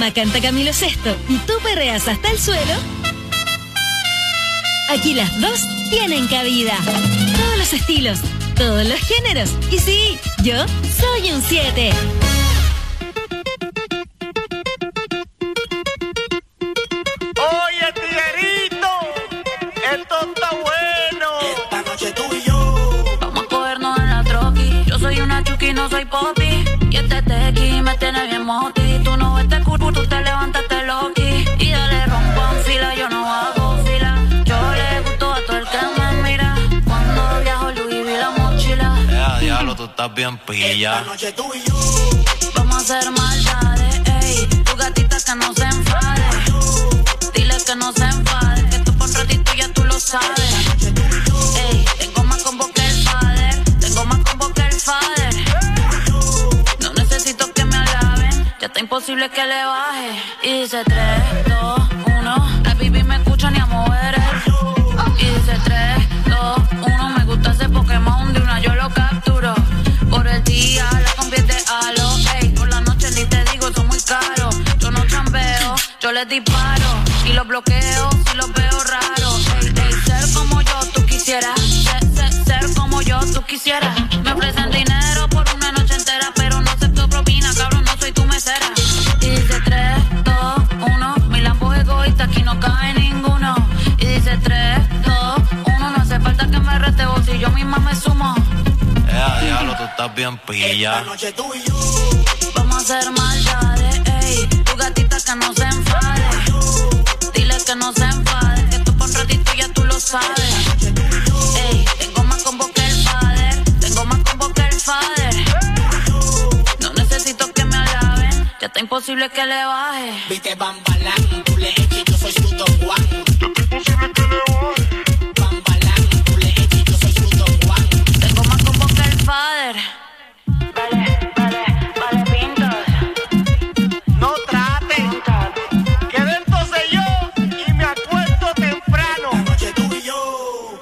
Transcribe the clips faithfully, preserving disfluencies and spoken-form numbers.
Roma canta Camilo Sesto y tú perreas hasta el suelo, aquí las dos tienen cabida. Todos los estilos, todos los géneros. Y sí, yo soy un siete. Oye, tiguerito, esto está bueno. Esta noche tú y yo vamos a cogernos en la troqui. Yo soy una chuki, no soy popi. Y este tequi me tiene bien moti. Tú no ves este culo, tú te levantaste loqui. Y dale rompo en fila, yo no hago fila. Yo le gusto a todo el que me mira. Cuando viajo Louis vi la mochila. Eh, diablo, tú estás bien pilla. Esta noche tú y yo vamos a hacer maldades, ey. Tu gatita que no se enfade. Dile que no se enfade. Que tú por un ratito ya tú lo sabes. Ey, tengo más combo que el father. Tengo más combo que el father. No necesito que me alaben. Ya está imposible que le baje. Y dice tres, dos, uno. La baby me escucha ni a mover el. Y dice tres, dos, uno. Me gusta ese Pokémon de una yo lo capturo. Por el día la convierte a lo. Ey, por la noche ni te digo, son muy caros. Yo no chambeo, yo les disparo. Y los bloqueo si los veo raros. Ey, ey, ser como yo tú quisieras. Ser, ser, ser como yo tú quisieras. Me ofrecen dinero por una noche entera, pero no acepto propina, cabrón, no soy tu mesera. Y dice tres, dos, uno. Mi lampo es egoísta, aquí no cabe ninguno. Y dice tres, dos, uno. No hace falta que me reste vos si yo misma me sumo. Eh, diablo, tú estás bien pilla. esta noche tú y yo vamos a hacer maldades, ey. Tu gatita que no se enfade. Dile que no se enfade. Que tú por un ratito ya tú lo sabes. Ey, tengo más combo que el father. Tengo más combo que el father. No necesito que me alaben. Ya está imposible que le baje. viste bambalán, tú le echas, yo soy su Don Juan. Ya está imposible que le baje. Bambalán, tú le echas, yo soy su Don Juan. Tengo más combo que el father. Vale, vale, vale, pintas. No trate, que dentro sé yo y me acuesto temprano. Esta noche tú y yo.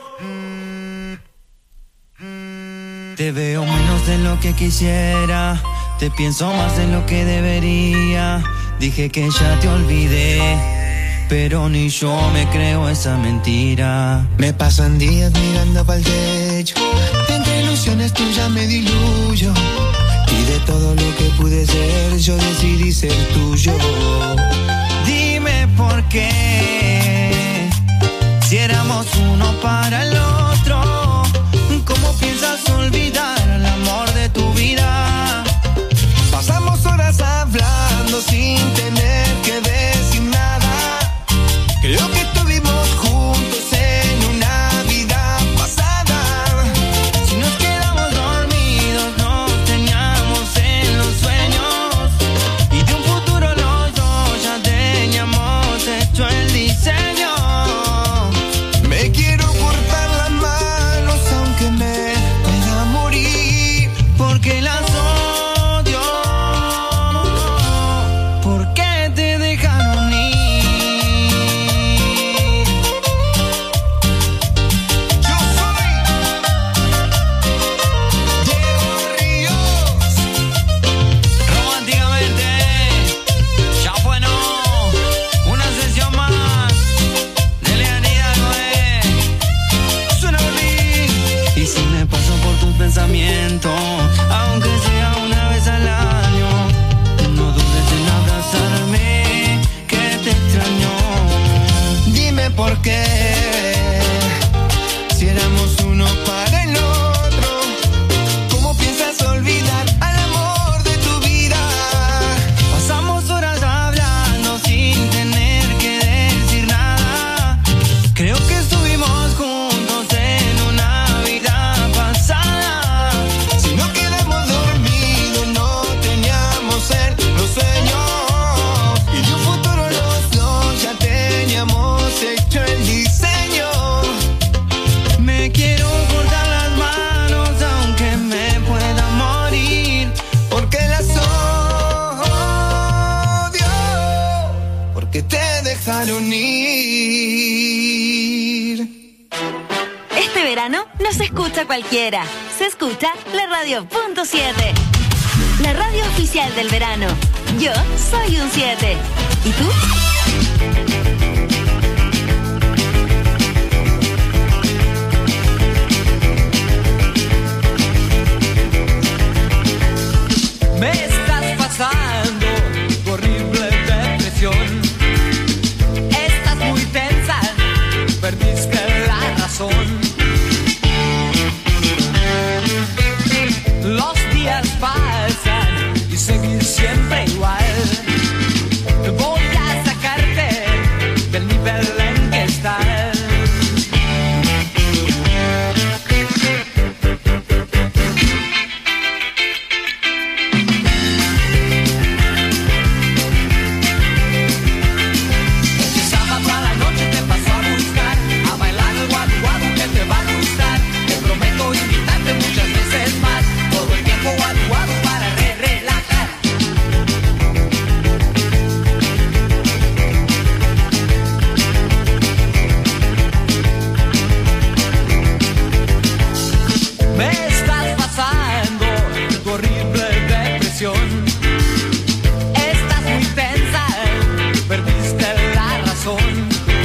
Te veo menos de lo que quisiera. Te pienso más de lo que debería. Dije que ya te olvidé, pero ni yo me creo esa mentira. Me pasan días mirando pa'l techo. Entre ilusiones tuyas me diluyo. Y de todo lo que pude ser, yo decidí ser tuyo. Dime por qué, si éramos uno para el otro, ¿cómo piensas olvidar al amor de tu vida? Pasamos horas hablando sin tener que decir nada. Creo que estuvimos juntos en una vida pasada. Si nos quedamos dormidos, nos teníamos en los sueños. Y de un futuro los dos ya teníamos hecho el diseño. Me quiero cortar las manos aunque me pueda morir. Porque las odio. ¿Por qué te dejaron ir? Yo soy Diego Ríos. Románticamente, ya fue, no. Una sesión más de Leonida Noé. Suena por mí. Y si me paso por tus pensamientos, aunque sea una vez al año, no dudes en abrazarme, que te extraño. Dime por qué, si éramos uno para el otro, ¿cómo piensas olvidar al amor de tu vida? Pasamos horas hablando sin tener que decir nada. Creo que estuvimos juntos en una vida pasada. Si no quedamos dormidos, no teníamos el, los sueños. Y de un futuro los dos ya teníamos hecho el diseño. Me quiero cortar las manos aunque me pueda morir. Porque las odio, porque te dejaron ir. Este verano no se escucha cualquiera. Se escucha la radio punto siete. La radio oficial del verano. Yo soy un siete. ¿Y tú? Me estás pasando tu horrible depresión. Estás muy tensa, perdiste la razón. Los días pasan y seguís siempre igual. Voy a sacarte del nivel en que estás. Estás muy tensa, perdiste la razón.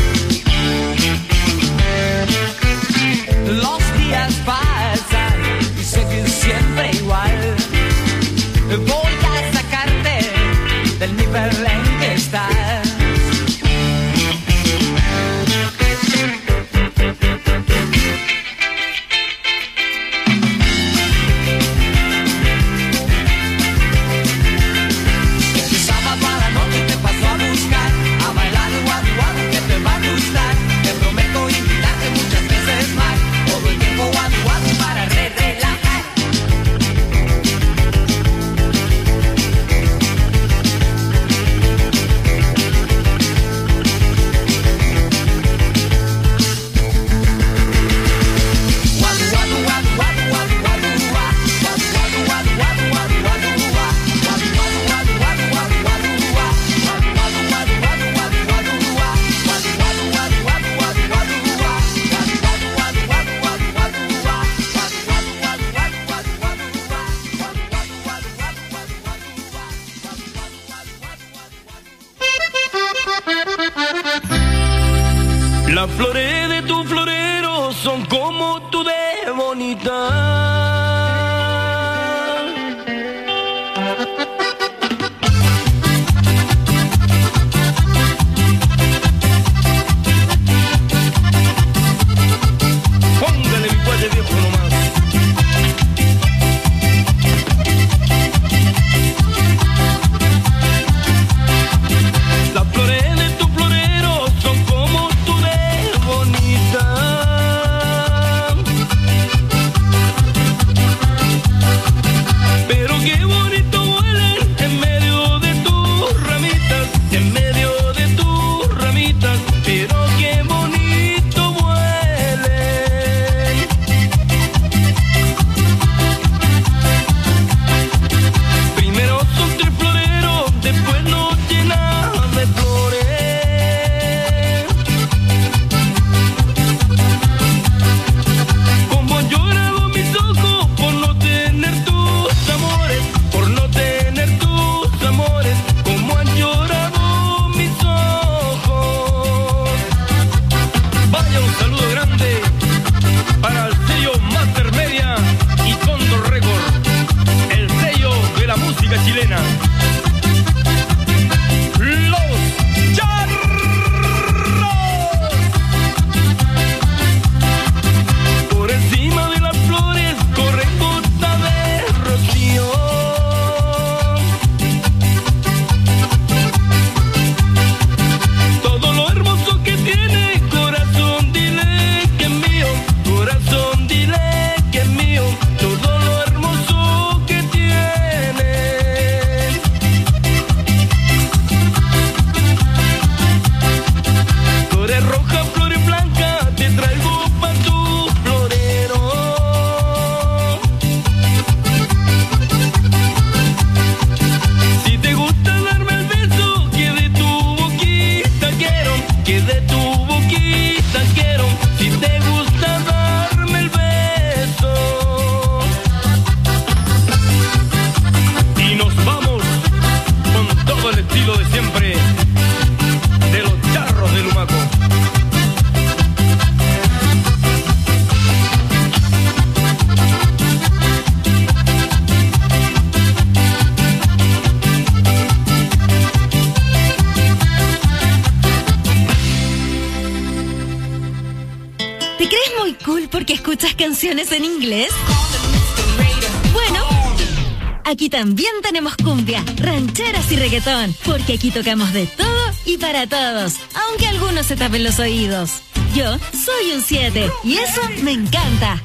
Los días pasan y seguís siempre igual. Voy a sacarte del nivel en que estás. Las flores de tu florero son como tú de bonita. Póngale mi guaye viejo nomás. Las flores de tu florero son como tú de bonita. Pero qué bonito huelen en medio de tus ramitas, en medio de tus ramitas, pero qué bonito huelen. ¿Te crees muy cool porque escuchas canciones en inglés? Bueno, aquí también tenemos cumbia, rancheras y reggaetón, porque aquí tocamos de todo y para todos, aunque algunos se tapen los oídos. Yo soy un siete y eso me encanta.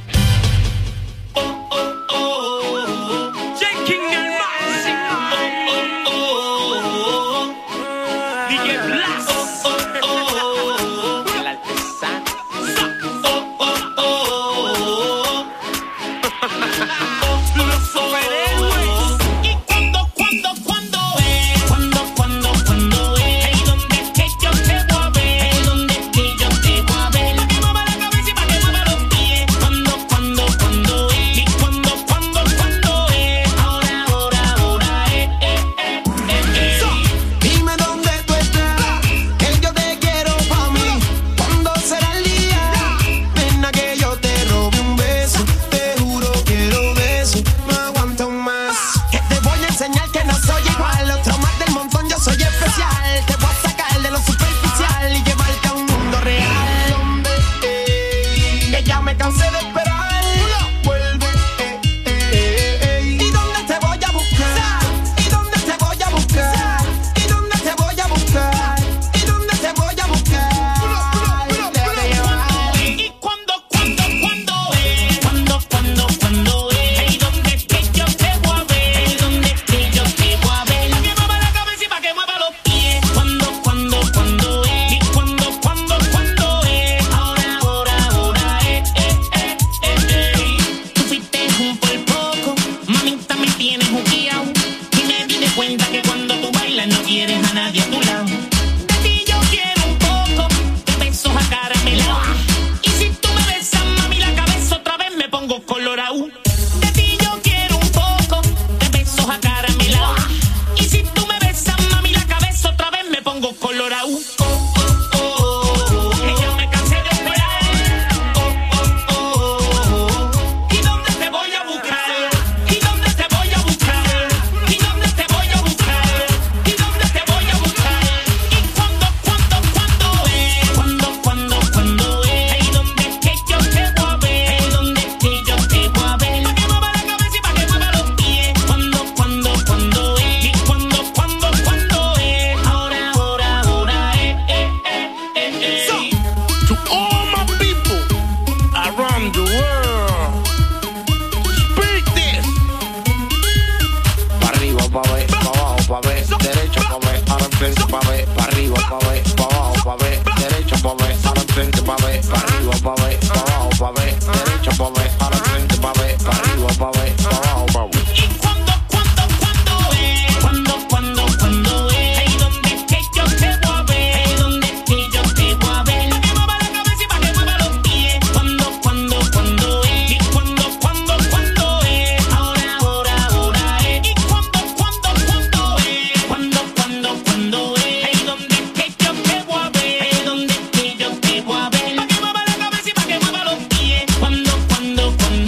Cuando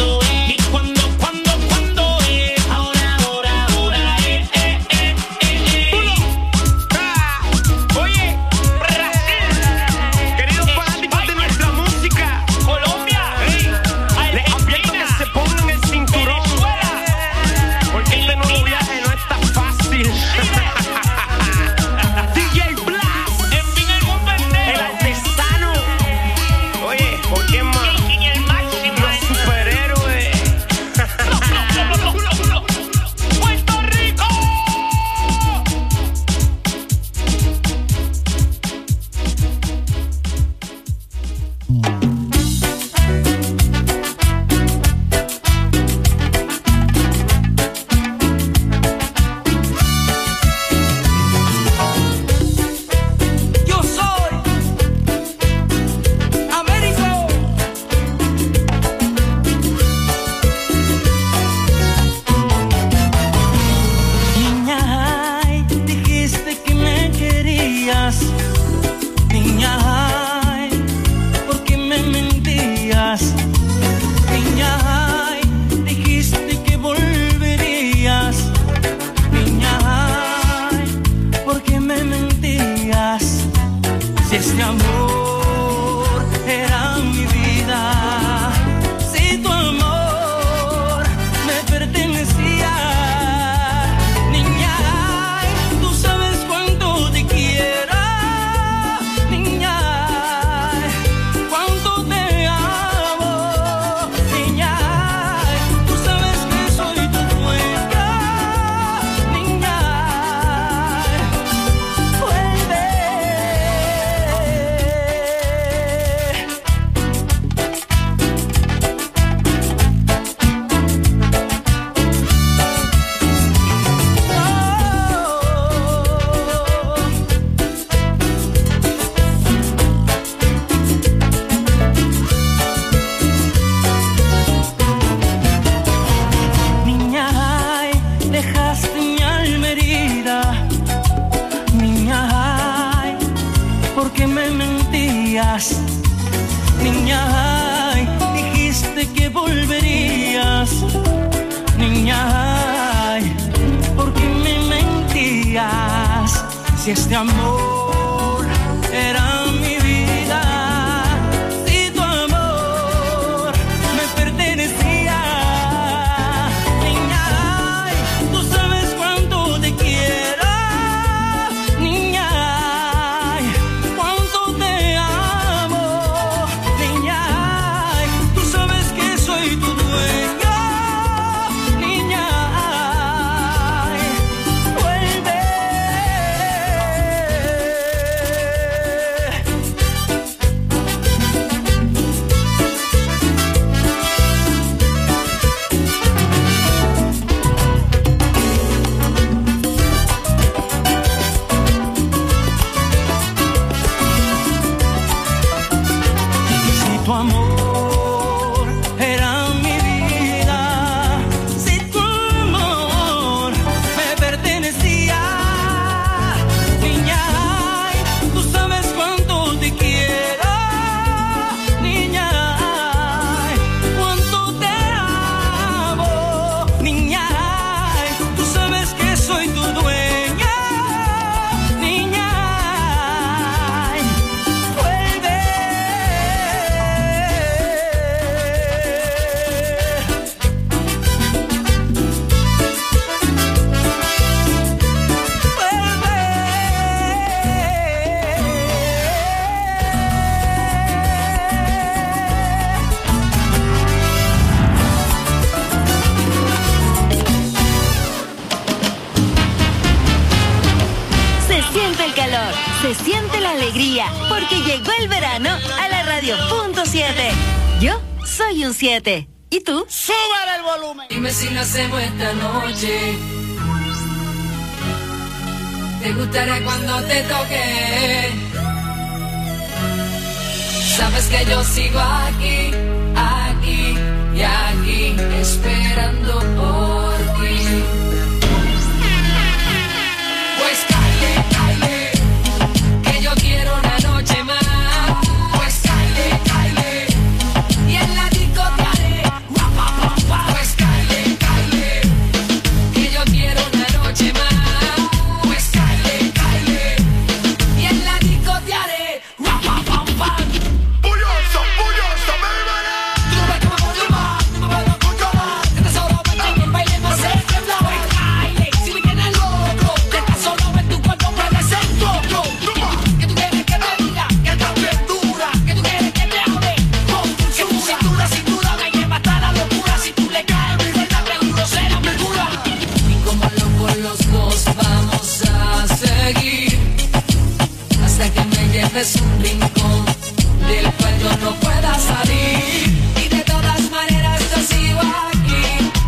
Si este amor era mi vida, si tu amor me pertenecía, niña, ay, tú sabes cuánto te quiero, niña, ay, cuánto te amo, niña, ay, tú sabes que soy tu dueño, niña, ay, vuelve. Si tu amor era mi vida, si tu amor me pertenecía, niña, ay, tú sabes cuánto te quiero, niña, ay, cuánto te amo, niña, ay, tú sabes que soy tu dueña, niña, ay, vuelve. Se siente el calor, se siente la alegría, porque llegó el verano a la radio punto siete. Yo soy un siete. ¿Y tú? ¡Súbale el volumen! Dime si lo hacemos esta noche. ¿Te gustará cuando te toque? Sabes que yo sigo aquí, aquí y aquí, esperando por ti. Pues caile, caile, que yo quiero una noche más. Pues caile, caile, y en la disco te haré guapa, guapa. Pues caile, caile, que yo quiero una noche más. Pues caile, caile, y en la disco te haré guapa, guapa. ¡Bulloso, bulloso, baby! Tú no ves cómo voy a amar, tú no me vas a controlar. Que te solo ven que el baile me hace temblar. Pues caile, si me tienes loco, que te solo ven tu cuerpo puede ser loco. Que tú quieres que te diga que estás bien dura, que tú quieres que te hable con dulzura. Cintura, cintura, me lleva hasta la locura. Si tú le caes, mi verdad seguro será mi cura. Y como locos los dos vamos a seguir hasta que me lleves un rincón del cual yo no pueda salir. Y de todas maneras yo sigo aquí,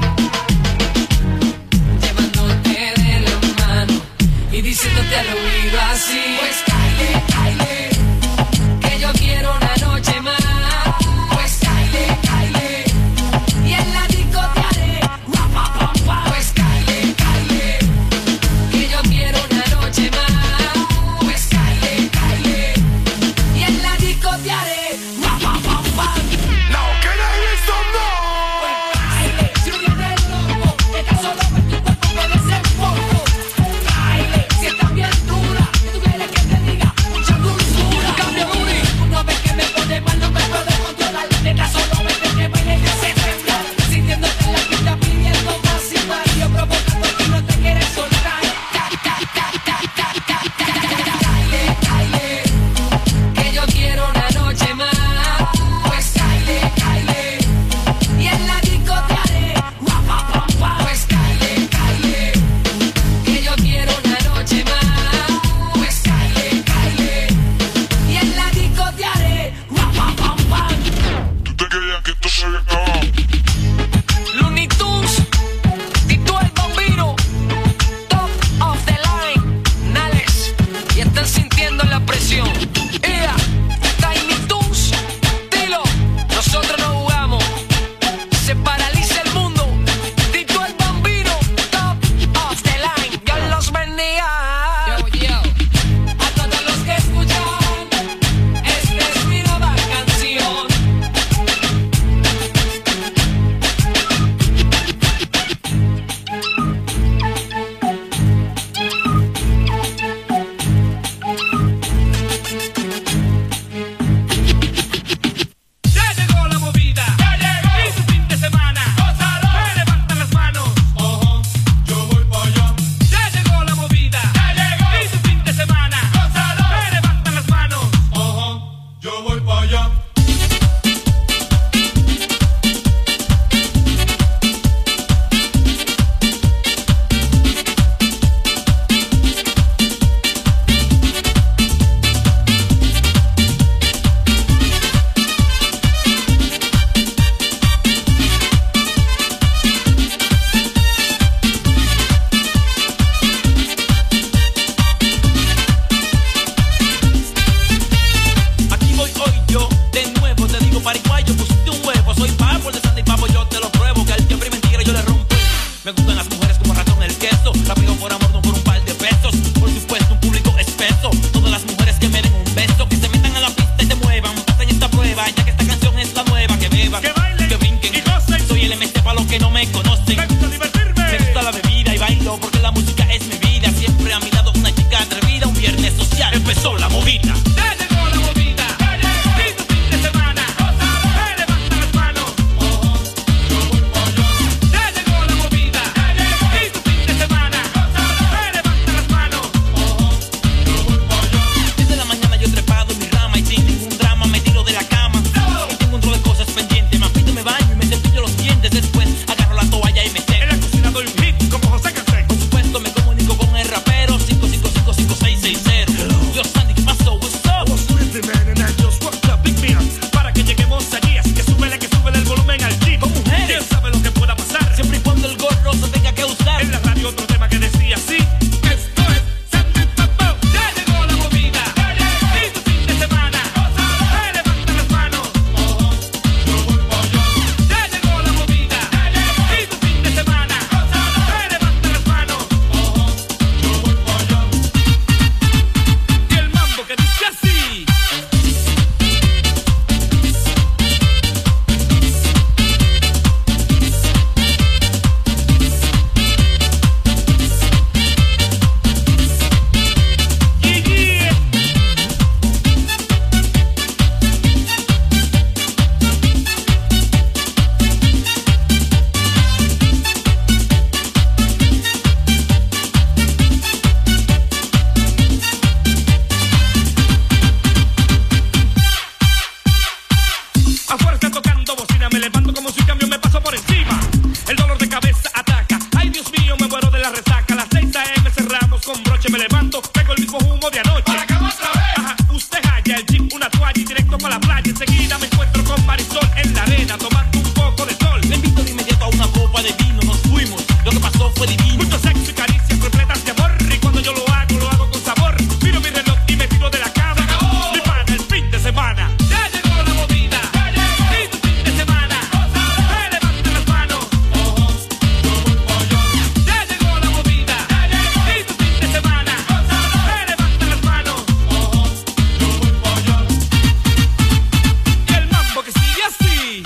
llevándote de la mano y diciéndote al oído así. Pues caile, caile, que yo quiero una noche más. Pues caile, caile, y en la disco te haré guapa, guapa. Pues caile, caile, que yo quiero una noche más. Pues caile, caile, y en la disco te haré guapa, guapa. Now can I hear some noise? Pues caile, si no vienes loco, que tan solo ves tu cuerpo puede ser poco. Caile, si estás bien dura, que tú quieres que te diga mucha dulzura. Cambia booty, tú no ves que me pone mal, no me puedo controlar. Neta, solo vete que baile y hace temblar. Sintiéndote la que está pidiendo más y más. Yo provocando que no te quieres soltar. Ta, ta, ta, ta, ta, ta, ta, ta. Caile, caile, que yo quiero una noche más. Pues caile, caile, y en la disco te haré guapa, guapa. Pues caile, caile, que yo quiero una noche más. Pues caile, caile, y en la disco te haré guapa, guapa. ¿Tú te creías que esto se había acabado? Looney Tunes, Tito el Bambino, top of the line, Nales, y están sintiendo la presión. Ea, Tiny Toons, dilo, nosotros no jugamos, se paraliza el mundo. Tito el Bambino, top of the line, Dios los bendiga. Yo, yo, a todos los que escuchan, esta es mi nueva canción. que no me conocen. Me gusta divertirme. Me gusta la bebida y bailo porque la música es mi vida. Siempre a mi lado una chica atrevida. Un viernes social empezó la movida. Ya llegó la movida. Y tu fin de semana. Me levanta las manos. Ya llegó la movida. Y tu fin de semana. Me levanta las manos. Desde la mañana yo trepado en mi rama y sin ningún drama me tiro de la cama. Y tengo un rol de cosas pendientes. Me afeito, me baño y me cepillo los dientes. Después agarro la toalla y me seco. En la cocina doy un hit como José Canseco. Por supuesto me comunico con el rapero cinco cinco cinco cinco seis seis cero. Yo Sandy, ¿qué pasó? What's up? What's good, the man, and I just walked up big beer. Para que lleguemos allí, así que súbele, que súbele el volumen al jeep. Con mujeres. ¿Quién sabe lo que pueda pasar? Siempre y cuando el gorro se tenga que usar. En la radio otro tema que decía así. Esto es Sandy Papo. Ya llegó la movida. Y tu fin de semana. Me levanta las manos. Ya llegó la movida. Y tu fin de semana. Me levanta las manos. Y el mambo que dice así. Yeah, yeah. Afuera está tocando bocina, me levanto como si un camión me pasó por encima. El dolor de cabeza ataca, ay Dios mío, me muero de la resaca. A las seis a eme cerramos con broche, me levanto, tengo el mismo humo de anoche. Ajá, usted halla el jeep, una toalla y directo para la playa. Enseguida me encuentro con Marisol en la arena, tomando un poco de sol. Le invito de inmediato a una copa de vino. Nos fuimos, lo que pasó fue divino. Mucho sexo y caricias repletas de amor. Y cuando yo lo hago, lo hago con sabor. Miro mi reloj y me tiro de la cama. Mi pana, el fin de semana. Ya llegó la movida. Y tu fin de semana. Me levanta las manos. Ya llegó la movida. Y tu fin de semana. Me levanta las manos. Y el mambo que sigue así.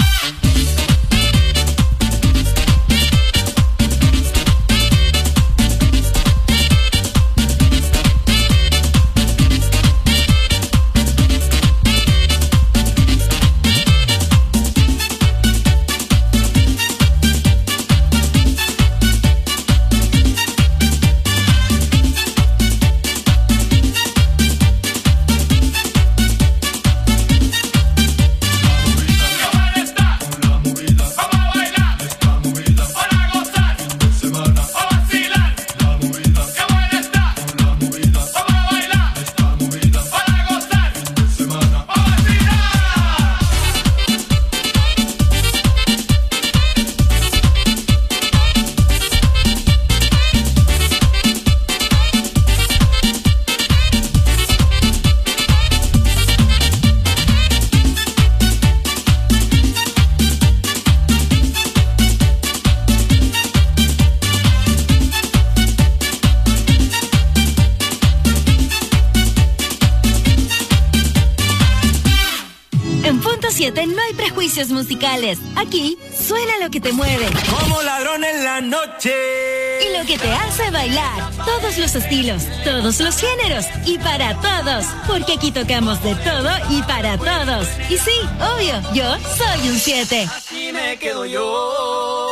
En Punto siete no hay prejuicios musicales. Aquí suena lo que te mueve Como ladrón en la noche. y lo que te hace bailar. Todos los estilos, todos los géneros y para todos. Porque aquí tocamos de todo y para todos. Y sí, obvio, yo soy un siete. Así me quedo yo.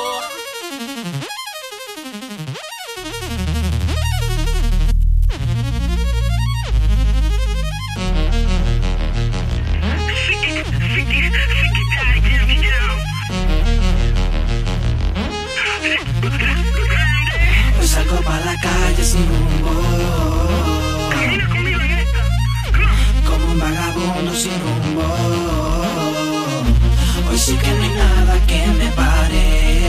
Hoy salgo pa' la calle sin rumbo. Como un vagabundo sin rumbo. Hoy sí que no hay nada que me pare.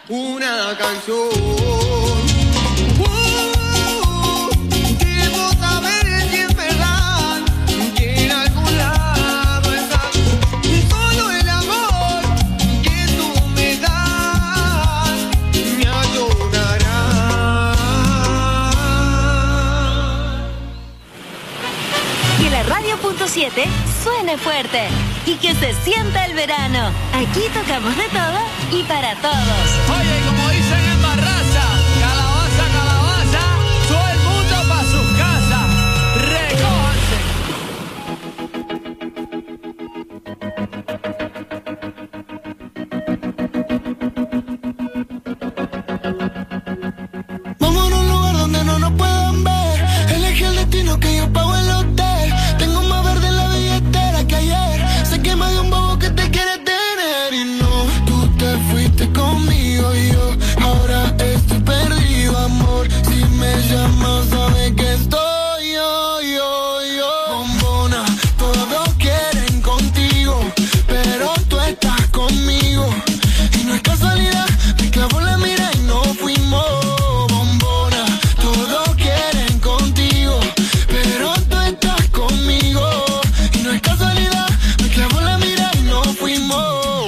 una canción. Uh, debo saber si es verdad que en algún lado está solo el amor que tú me das me ayudará. Que la radio punto siete suene fuerte y que se sienta el verano. Aquí tocamos de todo y para todos. Oye, como dicen en Barraza, calabaza, calabaza, todo el mundo pa' sus casas. Vamos a un lugar donde no nos puedan ver. Elegí el destino que yo pago el hotel. Tengo más verde en la billetera que ayer. Sé que más de un bobo que te quiere tener. Y no, tú te fuiste conmigo y yo ahora estoy perdido, amor. Si me llamas, sabes que estoy yo, yo, yo. Bombona, todos quieren contigo, pero tú estás conmigo. Y no es casualidad, me clavó la mira y no fuimos. Bombona, todos quieren contigo, pero tú estás conmigo. Y no es casualidad, me clavó la mira y no fuimos.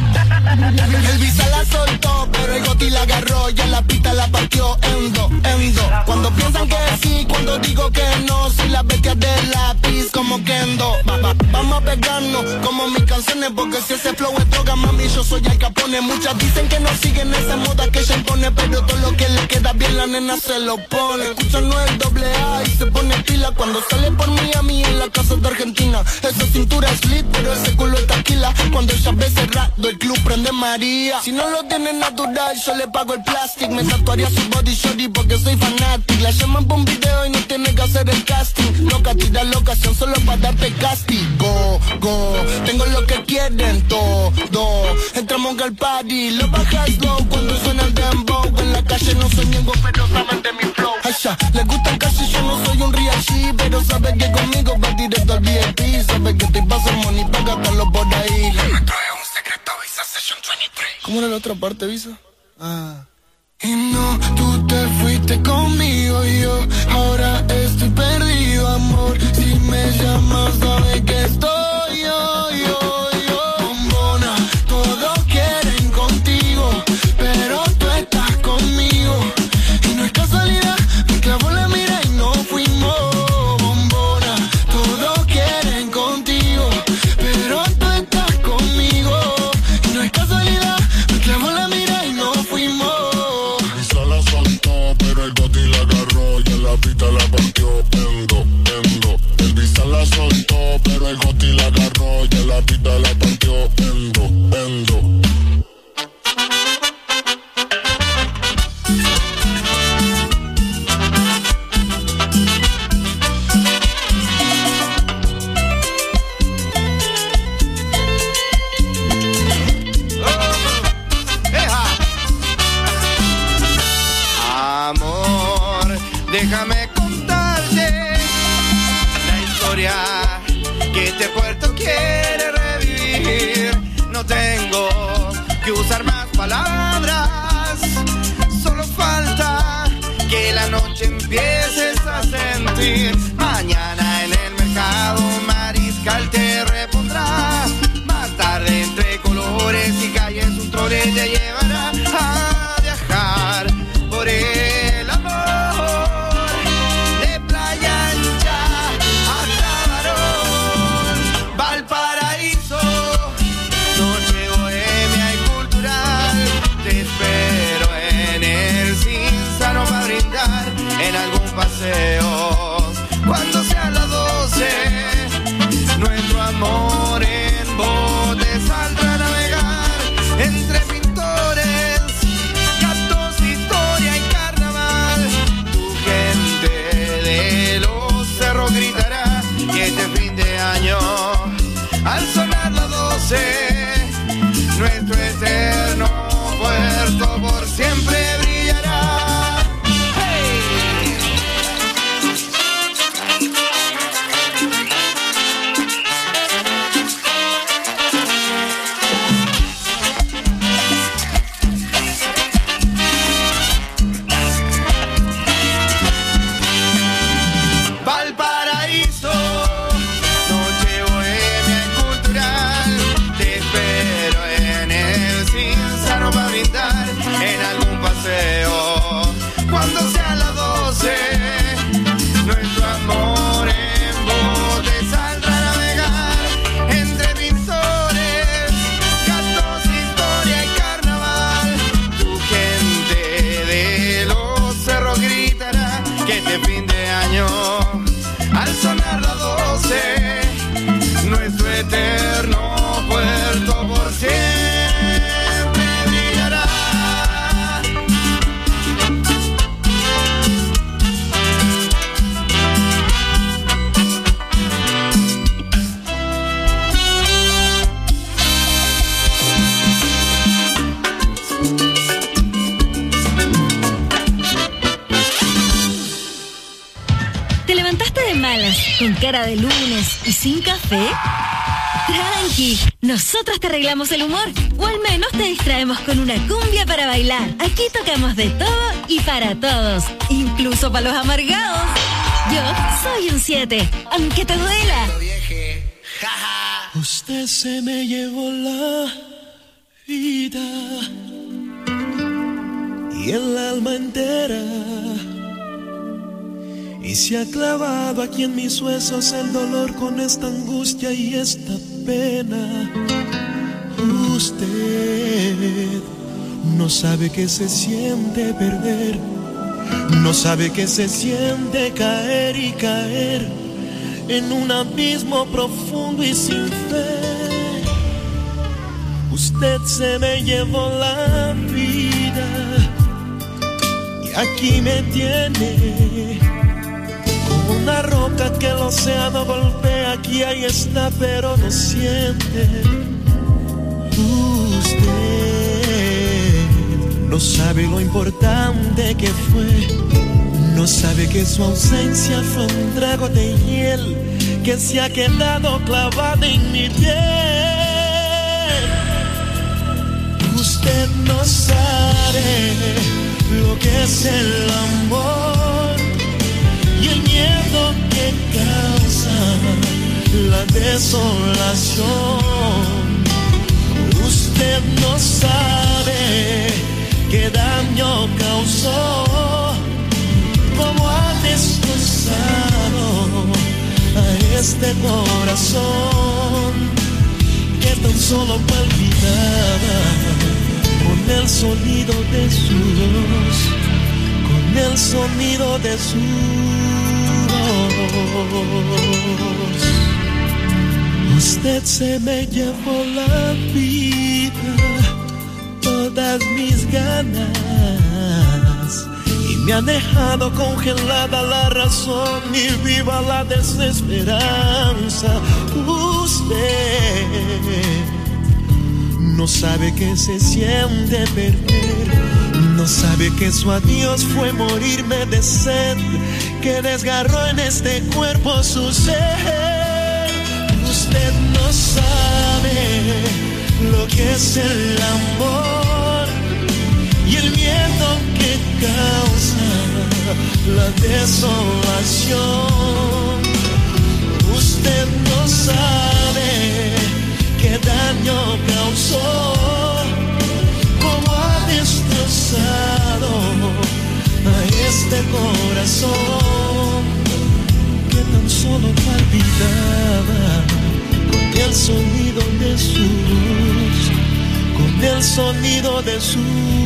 El visa la soltó, pero el goti la agarró y en la pista la partió en dos, en dos. Cuando piensan que sí, cuando digo que no, soy la bestia del lápiz como Kendo. Va, va, vamos a pegarnos como mis canciones, porque si ese flow es droga, mami, yo soy Al Capone. Muchas dicen que no siguen esa moda que ella impone, pero todo lo que le queda bien la nena se lo pone. Escuchan no el doble A y se pone pila cuando sale por Miami en la casa de Argentina. Esa cintura es lit, pero ese culo es taquila. Cuando ella ve cerrado el club prende María. Si no lo tiene natural, yo le pago el plástico. Me tatuaría su body shorty porque soy fanático. La llaman por un video y no tiene que hacer el casting. Loca, tira la ocasión solo para darte castigo. Go, tengo lo que quieren todo. Entramos al party, lo bajas low cuando suena el dembow. En la calle no soy niego, pero saben de mi flow. Asha, les gusta el cash y yo no soy un real G, pero saben que conmigo va directo al V I P. Saben que estoy pasando money para gastarlo por ahí. Le trae un secreto Visa Session veintitrés. ¿Cómo era la otra parte, Visa? Ah. Y no, tú te fuiste conmigo y yo ahora estoy perdido, amor. Si me llamas, sabes que estoy yo, yo, yo. Bombona, todos quieren contigo, pero tú estás conmigo. Y no es casualidad, me clavó la mira y no fuimos. Bombona, todos quieren contigo, pero tú estás conmigo. Y no es casualidad, me clavó la mira y no fuimos. La soltó, pero el goti la agarró y en la pista la partió en dos, en dos. El visa la soltó, pero el goti la agarró y en la pista la partió en dos, en dos. Déjame contarte la historia que este puerto quiere revivir. No tengo que usar más palabras, solo falta que la noche empieces a sentir. Mañana en el mercado Mariscal te repondrá. Más tarde entre colores y calles un trole te llevará a viajar por el amor. Valparaíso, noche bohemia y cultural, te espero. malas, con cara de lunes y sin café? Tranqui, nosotros te arreglamos el humor, o al menos te distraemos con una cumbia para bailar. Aquí tocamos de todo y para todos, incluso para los amargados. Yo soy un siete, aunque te duela. Usted se me llevó la vida y el alma entera, y se ha clavado aquí en mis huesos el dolor con esta angustia y esta pena. Usted no sabe que se siente perder, no sabe que se siente caer y caer en un abismo profundo y sin fe. Usted se me llevó la vida y aquí me tiene como una roca que el océano golpea. Aquí ahí está, pero no siente. Usted no sabe lo importante que fue, no sabe que su ausencia fue un trago de hiel que se ha quedado clavada en mi piel. Usted no sabe lo que es el amor y el miedo que causa la desolación. Usted no sabe qué daño causó, cómo ha destrozado a este corazón que tan solo palpitaba con el sonido de su voz, con el sonido de su voz. Usted se me llevó la vida, todas mis ganas, y me ha dejado congelada la razón y viva la desesperanza. Usted no sabe que se siente perder, no sabe que su adiós fue morirme de sed, que desgarró en este cuerpo su ser. Usted no sabe lo que es el amor y el miedo que causa la desolación. Usted no sabe qué daño causó, cómo ha destrozado a este corazón que tan solo palpitaba con el sonido de su voz, con el sonido de su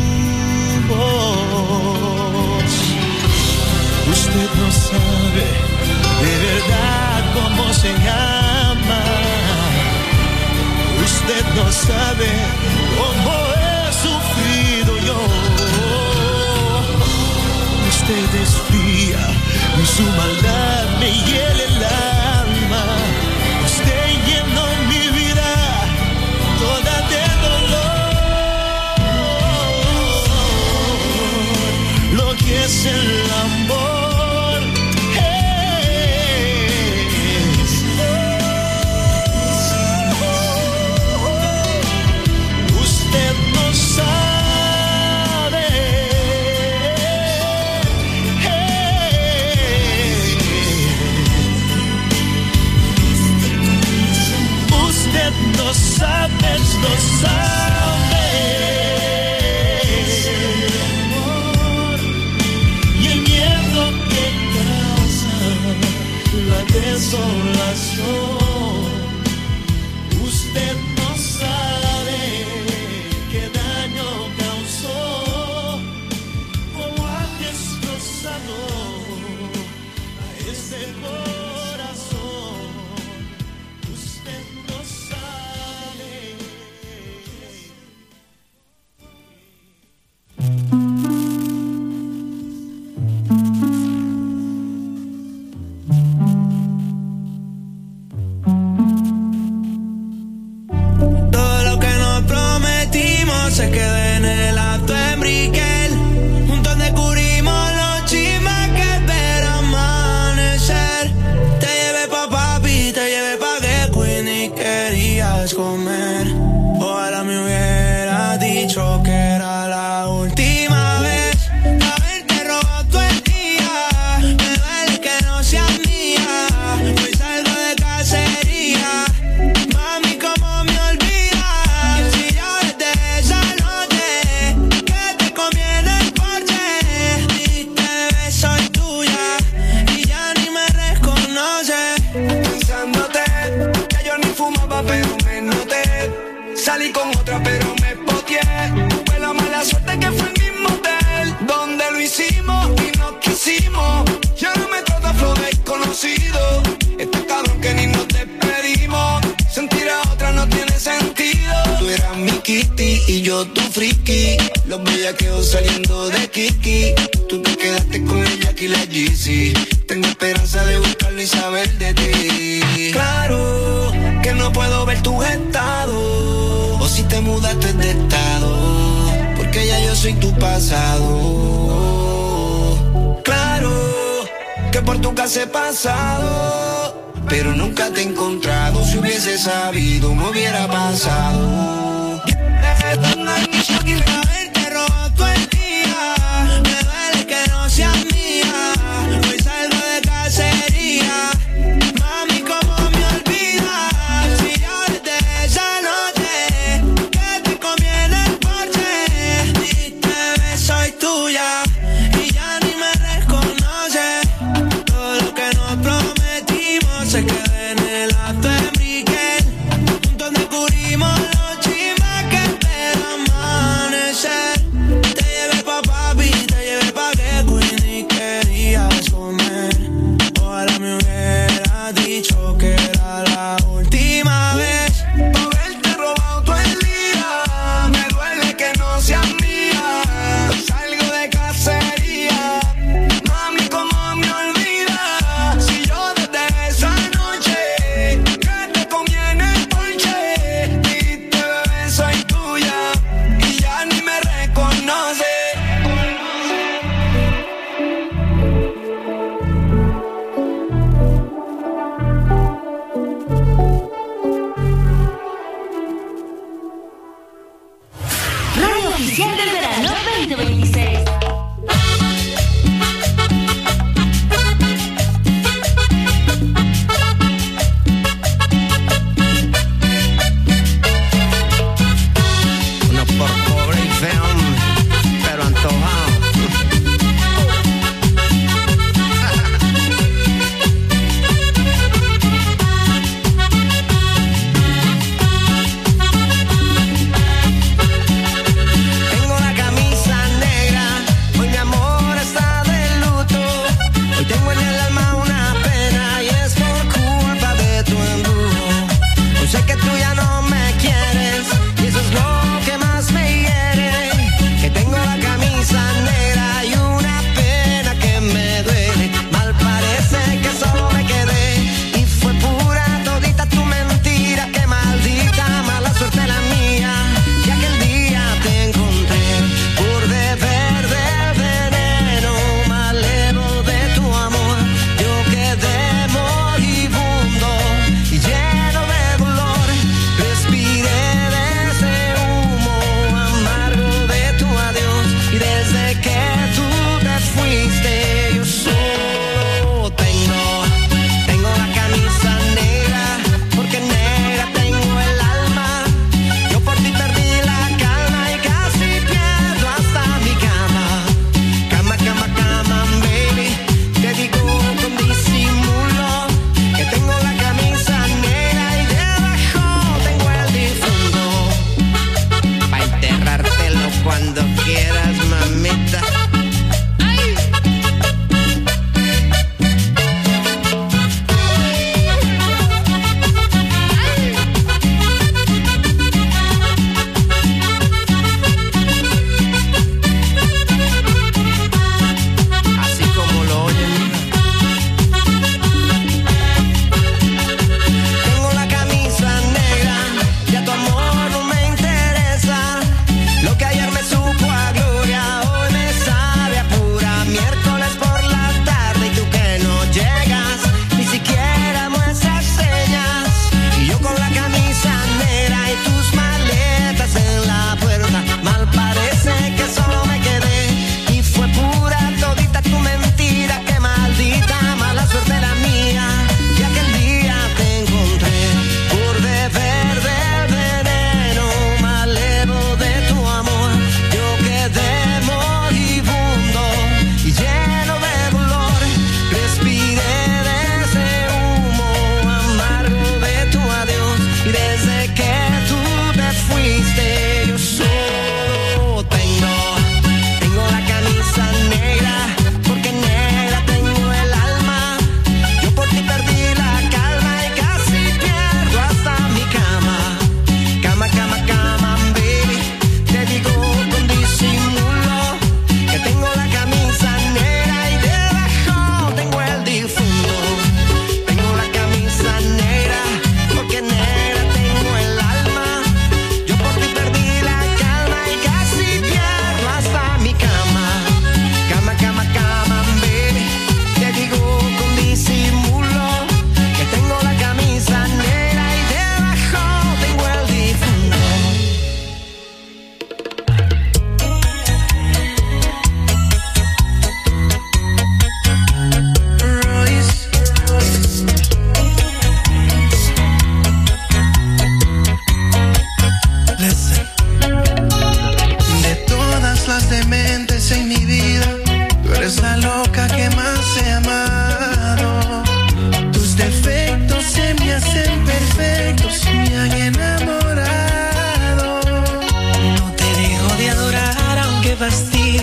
voz. Usted no sabe de verdad cómo se ama, usted no sabe cómo he sufrido yo. Usted es fría y su maldad me hiela el alma. Usted llenó mi vida toda de dolor. Lo que es el amor es, usted no sabe, usted no sabe, no sabe. Y el miedo Ricky, los bellaqueos saliendo de Kiki. Tú te quedaste con el Jack y la Yeezy. Tengo esperanza de buscarlo y saber de ti. Claro que no puedo ver tus estados, o si te mudaste de estado, porque ya yo soy tu pasado. Claro que por tu casa he pasado, pero nunca te he encontrado. Si hubiese sabido me hubiera pasado. Te robó todo el día, me duele que no seas mía. Hoy salgo de cacería, mami, ¿cómo me olvidas? Si ya desde esa noche que te conviene el porche, diste soy tuya y ya ni me reconoces. Todo lo que nos prometimos se quedó en el acto de Miguel. Juntos descubrimos los chismes que esperan amanecer.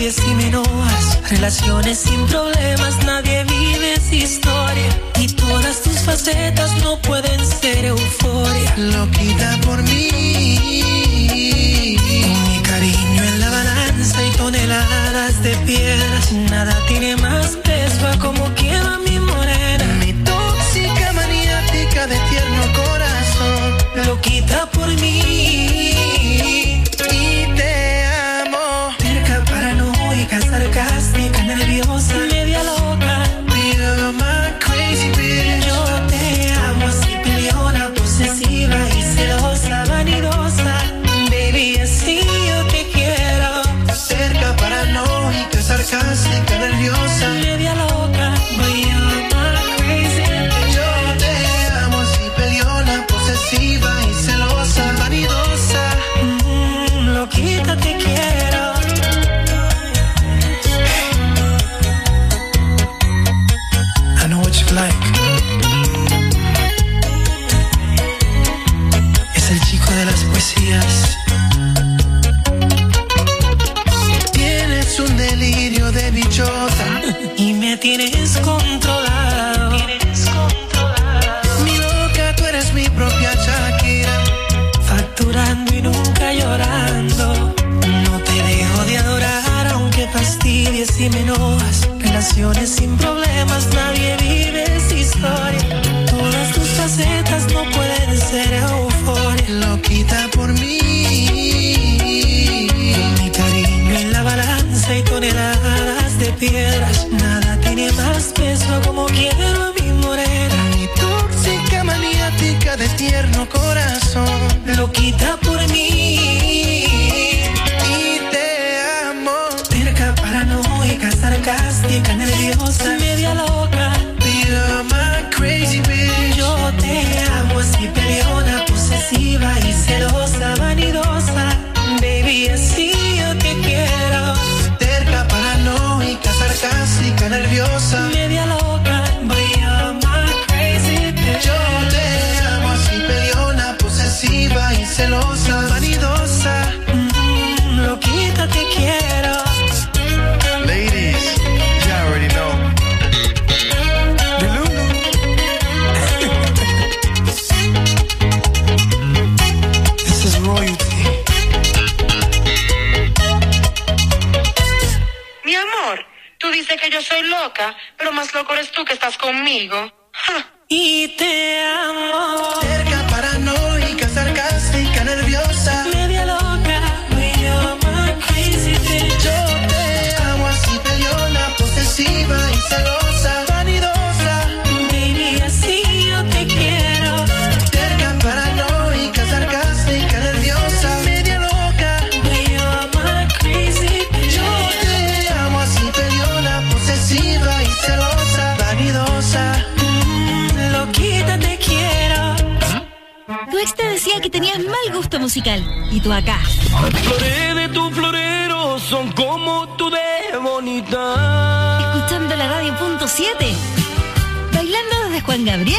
fastidies y me enojas. Relaciones sin problemas, nadie vive esa historia. Y todas tus facetas no pueden ser euforia. Loquita por mí, mi cariño en la balanza y toneladas de piedras. Nada tiene más peso a como quiera mi morena. Mi tóxica maniática de tierno corazón. Loquita por mí y te amo. Terca, paranoica, sarcástica, nerviosa, media loca. You're my crazy bitch. Yo te amo así, peleona, posesiva y celosa, vanidosa. Baby, así yo te quiero. Cerca, paranoica, sarcástica, nerviosa, media loca. But you're my crazy bitch. Yo te amo así, peleona, posesiva y celosa, vanidosa. Mm, loquita te quiero. I know what you like. Es el chico de las poesías. Tienes un delirio de bichota y me tienes controlado. Tienes controlado. Mi loca, tú eres mi propia Shakira. Facturando y nunca llorando. No te dejo de adorar aunque fastidies y me enojas. Relaciones sin problemas, nadie vive esa historia. Todas tus facetas no pueden ser euforia. Loquita por mí, mi cariño en la balanza y toneladas de piedras. Nada tiene más peso como quiero a mi morena. Mi tóxica maniática de tierno corazón. Loquita por mí y te amo. Terca, paranoica, sarcástica, nerviosa, media loca. You're my crazy bitch. Yo te amo así, peleona, posesiva y celosa, vanidosa. Baby, así yo te quiero. Terca, paranoica, sarcástica, nerviosa, media loca. But you're my crazy bitch. Yo te amo así, peleona, posesiva y celosa, vanidosa. Mm, loquita te quiero. Ladies, you already know. This is royalty. Mi amor, tú dices que yo soy loca, pero más loco eres tú que estás conmigo. Ja. Y te amo. Cerca, paranoica, sarcástica, nerviosa, media loca. But you're my crazy bitch. Yo te amo así, peleona, posesiva y celosa, vanidosa. Baby, así yo te quiero. Cerca, paranoica, sarcástica, nerviosa, media loca. But you're my crazy bitch. Yo te amo así, peleona, posesiva y celosa, vanidosa. Mm, loquita te quiero. Tu ex te decía que tenías mal gusto musical. Y tú acá. Flores de tu florero son como tú de bonita. Escuchando la radio punto siete. Bailando desde Juan Gabriel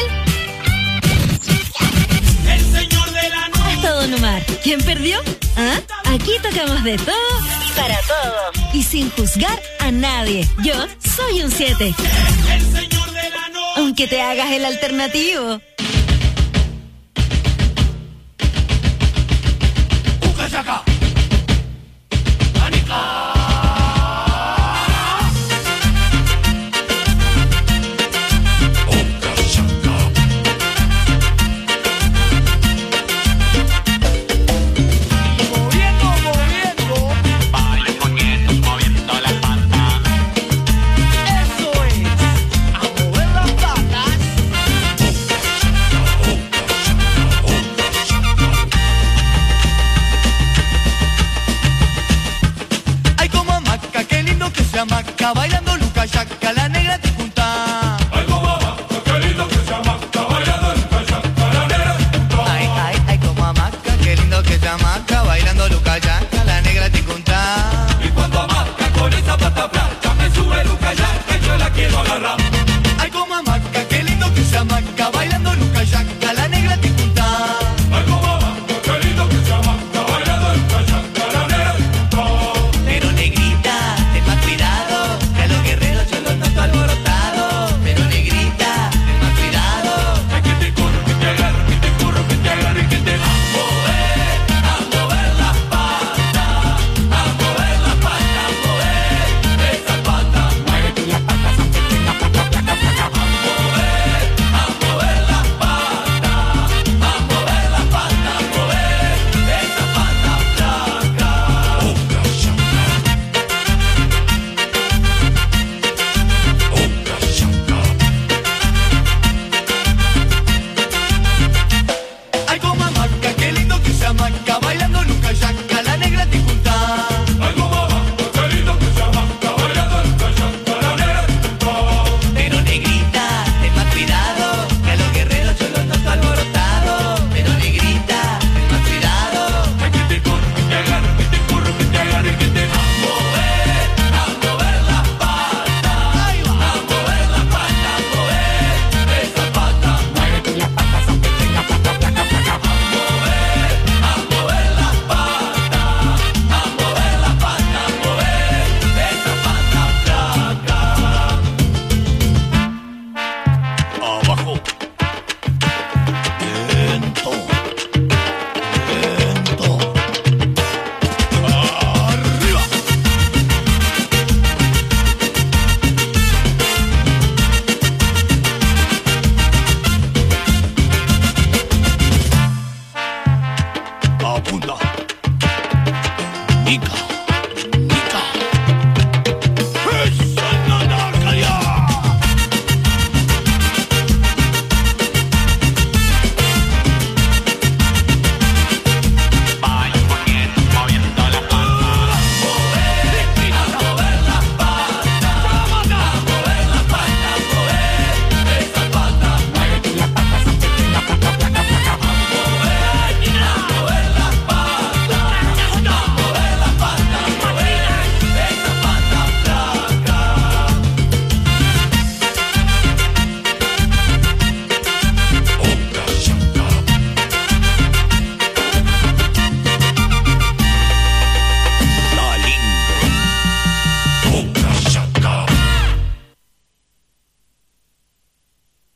El señor de la noche. hasta Don Omar. ¿Quién perdió? ¿Ah? Aquí tocamos de todo y para todos. Y sin juzgar a nadie. Yo soy un siete. El señor de la noche. Aunque te hagas el alternativo. Ucayaka. Anica. Maca bailando Luca Jack.